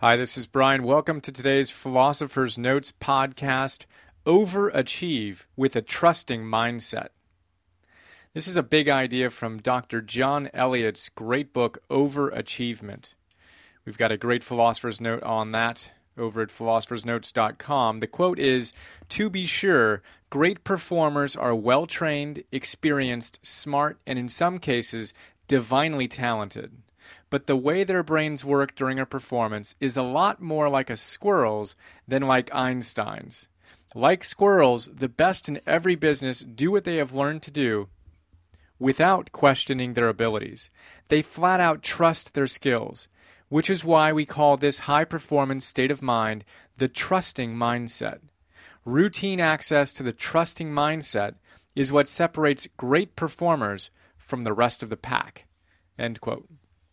Hi, this is Brian. Welcome to today's Philosopher's Notes podcast, Overachieve with a Trusting Mindset. This is a big idea from Dr. John Elliott's great book, Overachievement. We've got a great Philosopher's Note on that over at philosophersnotes.com. The quote is, "To be sure, great performers are well-trained, experienced, smart, and in some cases, divinely talented. But the way their brains work during a performance is a lot more like a squirrel's than like Einstein's. Like squirrels, the best in every business do what they have learned to do without questioning their abilities. They flat out trust their skills, which is why we call this high-performance state of mind the trusting mindset. Routine access to the trusting mindset is what separates great performers from the rest of the pack." End quote.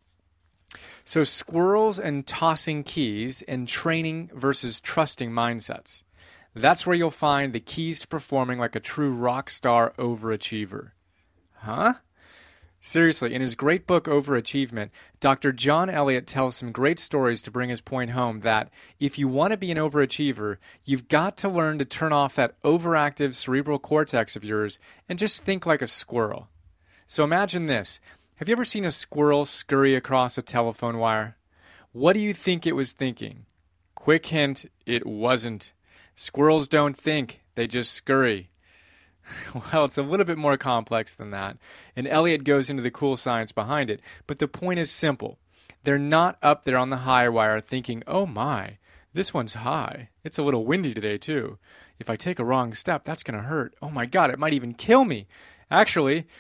So squirrels and tossing keys and training versus trusting mindsets. That's where you'll find the keys to performing like a true rock star overachiever. Huh? Seriously, in his great book, Overachievement, Dr. John Elliott tells some great stories to bring his point home that if you want to be an overachiever, you've got to learn to turn off that overactive cerebral cortex of yours and just think like a squirrel. So imagine this. Have you ever seen a squirrel scurry across a telephone wire? What do you think it was thinking? Quick hint, it wasn't. Squirrels don't think, they just scurry. Well, it's a little bit more complex than that, and Elliott goes into the cool science behind it, but the point is simple. They're not up there on the high wire thinking, oh my, this one's high. It's a little windy today too. If I take a wrong step, that's going to hurt. Oh my God, it might even kill me. Actually,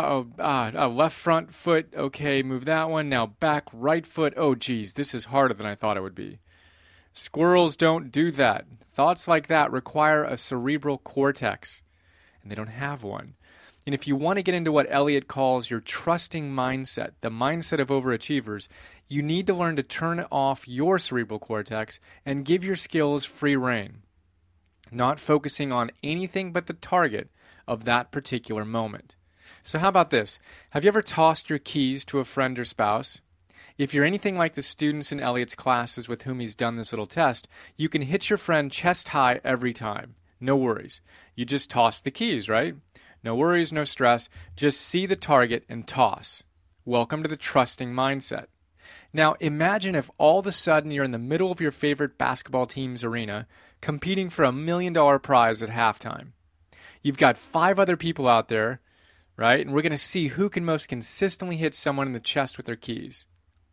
left front foot, okay, move that one. Now back right foot, oh geez, this is harder than I thought it would be. Squirrels don't do that. Thoughts like that require a cerebral cortex, and they don't have one. And if you want to get into what Elliott calls your trusting mindset, the mindset of overachievers, you need to learn to turn off your cerebral cortex and give your skills free rein, not focusing on anything but the target of that particular moment. So how about this? Have you ever tossed your keys to a friend or spouse? If you're anything like the students in Elliott's classes with whom he's done this little test, you can hit your friend chest high every time. No worries. You just toss the keys, right? No worries, no stress. Just see the target and toss. Welcome to the trusting mindset. Now imagine if all of a sudden you're in the middle of your favorite basketball team's arena, competing for $1 million prize at halftime. You've got 5 other people out there, right? And we're going to see who can most consistently hit someone in the chest with their keys.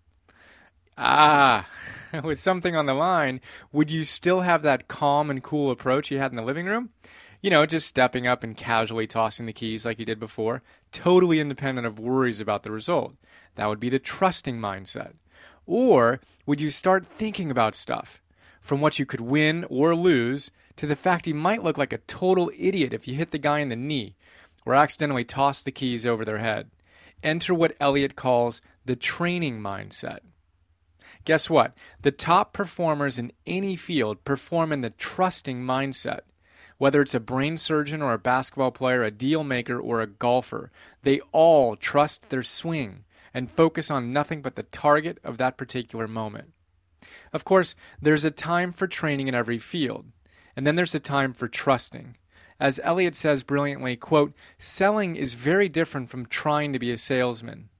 With something on the line, would you still have that calm and cool approach you had in the living room? You know, just stepping up and casually tossing the keys like you did before, totally independent of worries about the result. That would be the trusting mindset. Or would you start thinking about stuff, from what you could win or lose to the fact you might look like a total idiot if you hit the guy in the knee or accidentally toss the keys over their head? Enter what Elliott calls the training mindset. Guess what? The top performers in any field perform in the trusting mindset. Whether it's a brain surgeon or a basketball player, a deal maker, or a golfer, they all trust their swing and focus on nothing but the target of that particular moment. Of course, there's a time for training in every field, and then there's a time for trusting. As Elliott says brilliantly, quote, "Selling is very different from trying to be a salesman.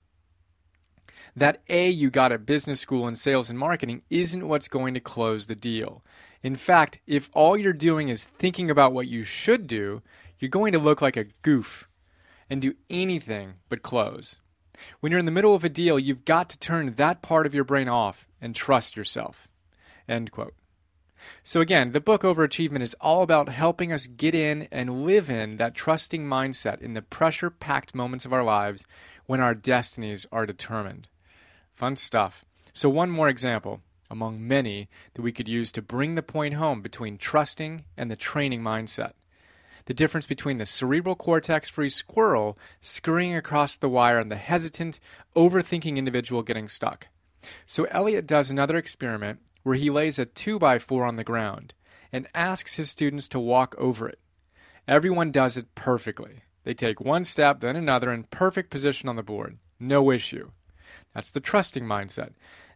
That A you got at business school in sales and marketing isn't what's going to close the deal. In fact, if all you're doing is thinking about what you should do, you're going to look like a goof and do anything but close. When you're in the middle of a deal, you've got to turn that part of your brain off and trust yourself." End quote. So again, the book Overachievement is all about helping us get in and live in that trusting mindset in the pressure-packed moments of our lives when our destinies are determined. Fun stuff. So one more example, among many, that we could use to bring the point home between trusting and the training mindset. The difference between the cerebral cortex-free squirrel scurrying across the wire and the hesitant, overthinking individual getting stuck. So Elliott does another experiment where he lays a 2x4 on the ground and asks his students to walk over it. Everyone does it perfectly. They take one step, then another in perfect position on the board. No issue. That's the trusting mindset.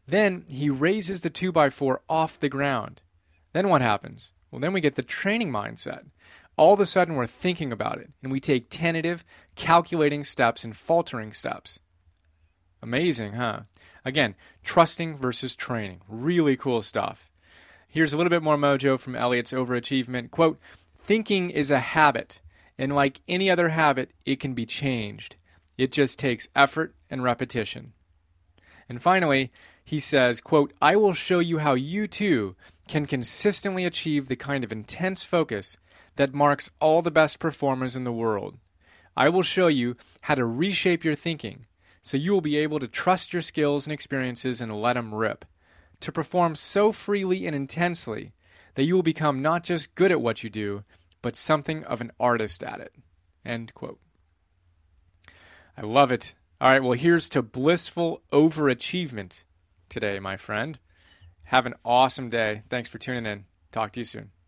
Then he raises the 2x4 off the ground. Then what happens? Well, then we get the training mindset. All of a sudden, we're thinking about it, and we take tentative, calculating steps and faltering steps. Amazing, huh? Again, trusting versus training. Really cool stuff. Here's a little bit more mojo from Elliott's Overachievement. Quote, thinking is a habit, and like any other habit, it can be changed. It just takes effort and repetition. And finally, he says, quote, I will show you how you too can consistently achieve the kind of intense focus that marks all the best performers in the world. I will show you how to reshape your thinking so you will be able to trust your skills and experiences and let them rip, to perform so freely and intensely that you will become not just good at what you do, but something of an artist at it. End quote. I love it. All right, well, here's to blissful overachievement today, my friend. Have an awesome day. Thanks for tuning in. Talk to you soon.